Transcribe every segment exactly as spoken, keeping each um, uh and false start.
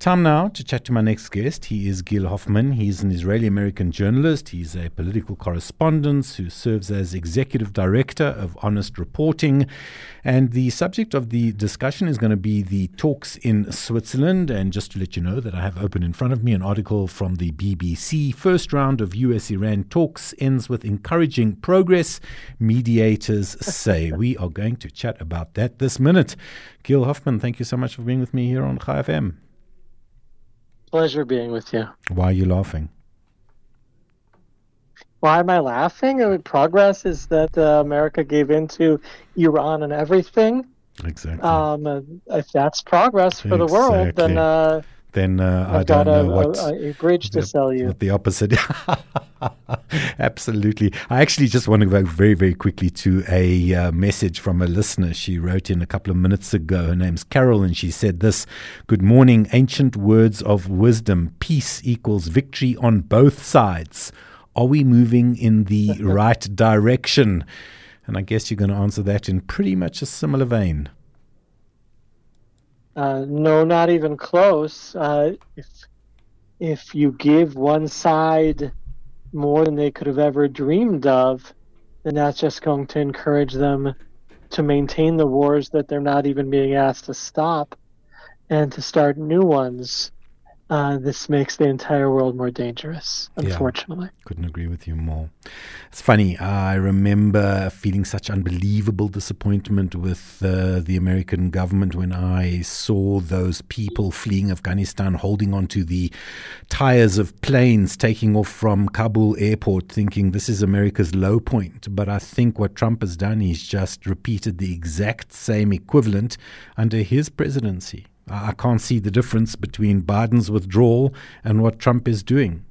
Time now to chat to my next guest. He is Gil Hoffman. He's an Israeli-American journalist. He's a political correspondent who serves as executive director of Honest Reporting. And the subject of the discussion is going to be the talks in Switzerland. And just to let you know that I have open in front of me an article from the B B C. First round of U S Iran talks ends with encouraging progress, mediators say. We are going to chat about that this minute. Gil Hoffman, thank you so much for being with me here on Chai F M. Pleasure being with you. Why are you laughing? Why am I laughing? I mean, progress is that uh, America gave in to Iran and everything. Exactly. Um, if that's progress for exactly. the world, then uh, then uh, I I've don't got a, know what a, a bridge to the, sell you. What the opposite. Absolutely. I actually just want to go very, very quickly to a uh, message from a listener. She wrote in a couple of minutes ago. Her name's Carol, and she said this: "Good morning. Ancient words of wisdom. Peace equals victory on both sides. Are we moving in the right direction?" And I guess you're going to answer that in pretty much a similar vein. Uh, no, not even close. Uh, if if you give one side more than they could have ever dreamed of, then that's just going to encourage them to maintain the wars that they're not even being asked to stop and to start new ones. Uh, this makes the entire world more dangerous, unfortunately. Yeah, couldn't agree with you more. It's funny, I remember feeling such unbelievable disappointment with uh, the American government when I saw those people fleeing Afghanistan, holding onto the tires of planes taking off from Kabul airport, thinking this is America's low point. But I think what Trump has done is just repeated the exact same equivalent under his presidency. I can't see the difference between Biden's withdrawal and what Trump is doing.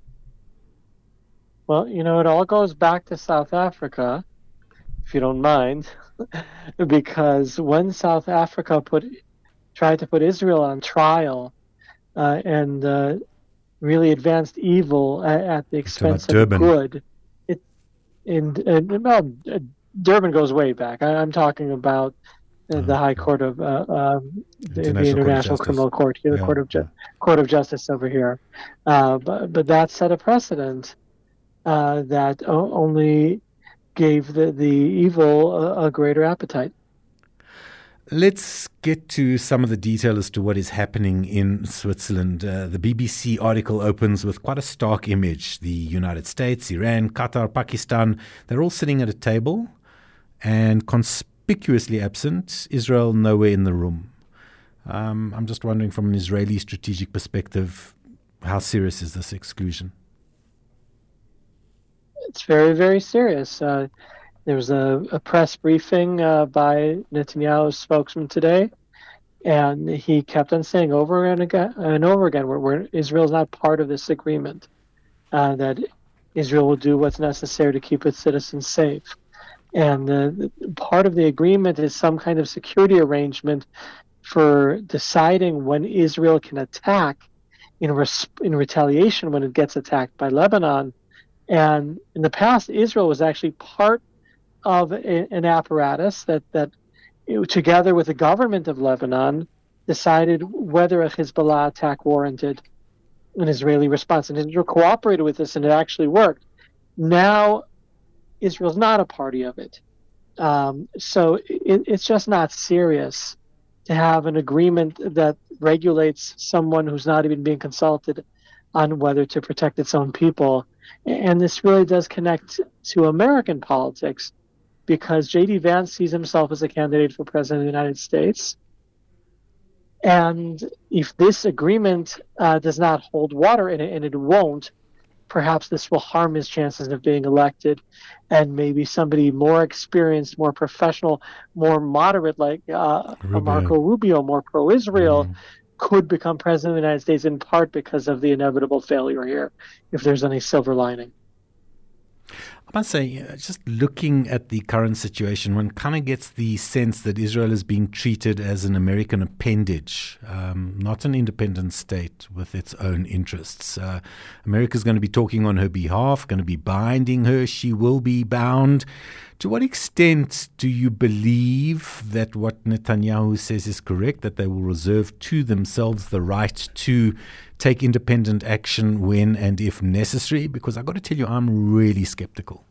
Well, you know, it all goes back to South Africa, if you don't mind, because when South Africa put tried to put Israel on trial uh, and uh, really advanced evil at, at the expense of Durban. good, it and, and well, Durban goes way back. I, I'm talking about Uh, the High Court of uh, um, the International, the International Criminal Court here, the yeah, Court of Ju- yeah. Court of Justice over here. Uh, but but that set a precedent uh, that o- only gave the the evil a, a greater appetite. Let's get to some of the detail as to what is happening in Switzerland. Uh, the B B C article opens with quite a stark image. The United States, Iran, Qatar, Pakistan, they're all sitting at a table and conspiring. Conspicuously absent, Israel nowhere in the room. Um, I'm just wondering from an Israeli strategic perspective, how serious is this exclusion? It's very, very serious. Uh, there was a, a press briefing uh, by Netanyahu's spokesman today, and he kept on saying over and again and over again, where, where Israel is not part of this agreement, uh, that Israel will do what's necessary to keep its citizens safe. And the, the part of the agreement is some kind of security arrangement for deciding when Israel can attack in res- in retaliation when it gets attacked by Lebanon. And in the past, Israel was actually part of a, an apparatus that, that it, together with the government of Lebanon, decided whether a Hezbollah attack warranted an Israeli response. And Israel cooperated with this, and it actually worked. Now, Israel's not a party of it. Um, so it, it's just not serious to have an agreement that regulates someone who's not even being consulted on whether to protect its own people. And this really does connect to American politics, because J D Vance sees himself as a candidate for president of the United States. And if this agreement uh, does not hold water in it, and it won't, perhaps this will harm his chances of being elected, and maybe somebody more experienced, more professional, more moderate, like uh, Marco Rubio, more pro-Israel, mm. could become president of the United States, in part because of the inevitable failure here, if there's any silver lining. I must say, just looking at the current situation, one kind of gets the sense that Israel is being treated as an American appendage, um, not an independent state with its own interests. Uh, America's going to be talking on her behalf, going to be binding her. She will be bound To what extent do you believe that what Netanyahu says is correct, that they will reserve to themselves the right to take independent action when and if necessary? Because I've got to tell you, I'm really skeptical.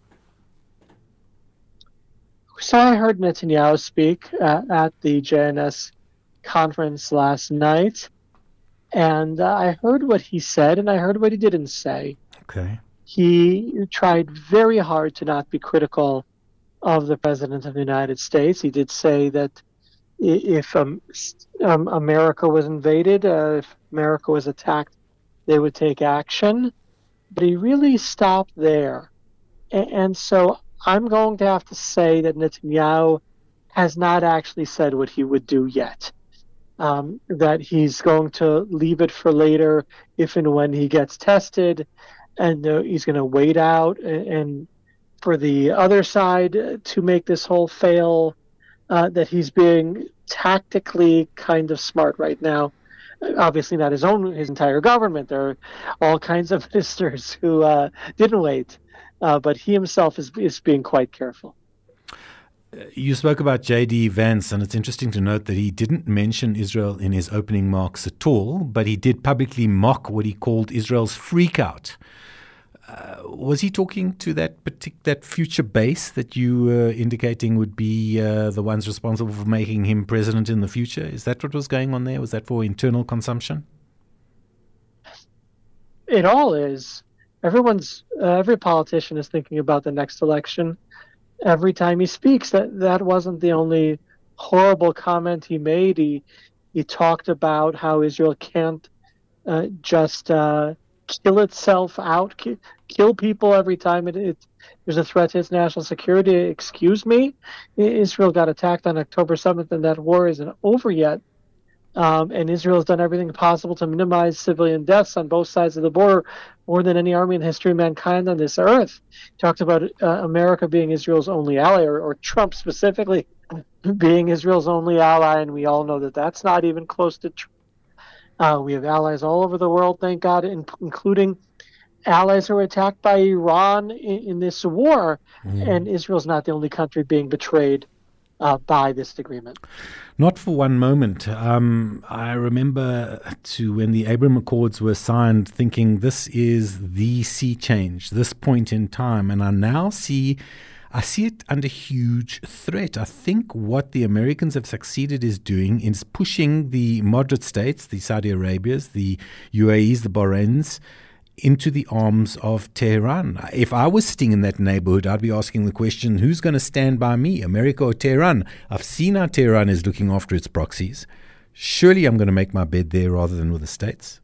So I heard Netanyahu speak uh, at the J N S conference last night, and uh, I heard what he said, and I heard what he didn't say. Okay. He tried very hard to not be critical of the President of the United States. He did say that if um, um, America was invaded, uh, if America was attacked, they would take action. But he really stopped there. And, and so I'm going to have to say that Netanyahu has not actually said what he would do yet. Um, that he's going to leave it for later if and when he gets tested, and uh, he's going to wait out and, and for the other side to make this whole fail, uh, that he's being tactically kind of smart right now. Obviously not his own, his entire government. There are all kinds of ministers who uh, didn't wait, uh, but he himself is, is being quite careful. You spoke about J D Vance, and it's interesting to note that he didn't mention Israel in his opening remarks at all, but he did publicly mock what he called Israel's freakout. Uh, was he talking to that partic- that future base that you were indicating would be uh, the ones responsible for making him president in the future? Is that what was going on there? Was that for internal consumption? It all is. Everyone's uh, every politician is thinking about the next election. Every time he speaks, that that wasn't the only horrible comment he made. He he talked about how Israel can't uh, just uh, kill itself out, ki- kill people every time it, it there's a threat to its national security. Excuse me, Israel got attacked on October seventh, and that war isn't over yet. Um, and Israel has done everything possible to minimize civilian deaths on both sides of the border, more than any army in the history of mankind on this earth. He talked about uh, America being Israel's only ally, or, or Trump specifically being Israel's only ally, and we all know that that's not even close to true. Uh, we have allies all over the world, thank God, in, including allies who were attacked by Iran in, in this war, mm. and Israel's not the only country being betrayed Uh, by this agreement. Not for one moment. Um, I remember to when the Abraham Accords were signed thinking this is the sea change, this point in time. And I now see, I see it under huge threat. I think what the Americans have succeeded is doing is pushing the moderate states, the Saudi Arabias, the U A Es, the Bahrains, into the arms of Tehran. If I was sitting in that neighborhood, I'd be asking the question, who's going to stand by me, America or Tehran? I've seen how Tehran is looking after its proxies. Surely I'm going to make my bed there rather than with the States.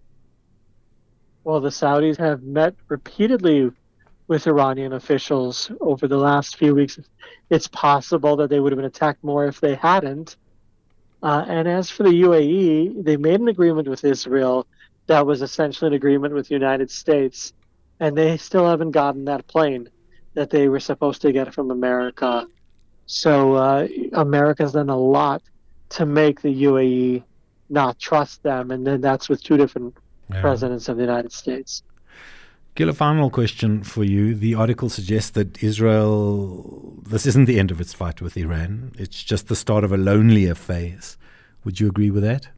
Well, the Saudis have met repeatedly with Iranian officials over the last few weeks. It's possible that they would have been attacked more if they hadn't. Uh, and as for the U A E, they made an agreement with Israel that was essentially an agreement with the United States, and they still haven't gotten that plane that they were supposed to get from America. So uh, America's done a lot to make the U A E not trust them, and then that's with two different yeah. presidents of the United States. Gil, a final question for you. The article suggests that Israel, this isn't the end of its fight with Iran. It's just the start of a lonelier phase. Would you agree with that?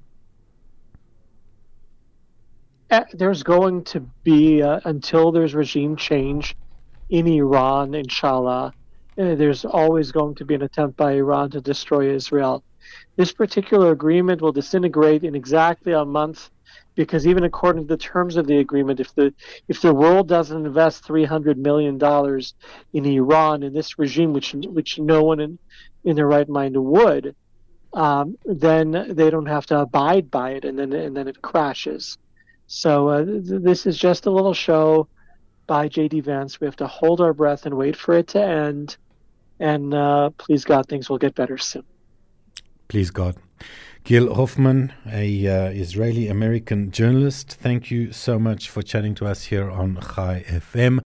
Uh, there's going to be, uh, until there's regime change in Iran, inshallah, uh, there's always going to be an attempt by Iran to destroy Israel. This particular agreement will disintegrate in exactly a month, because even according to the terms of the agreement, if the if the world doesn't invest three hundred million dollars in Iran, in this regime, which which no one in, in their right mind would, um, then they don't have to abide by it, and then and then it crashes. So uh, th- this is just a little show by J D Vance. We have to hold our breath and wait for it to end. And uh, please God, things will get better soon. Please God. Gil Hoffman, a uh, Israeli-American journalist, thank you so much for chatting to us here on Chai F M.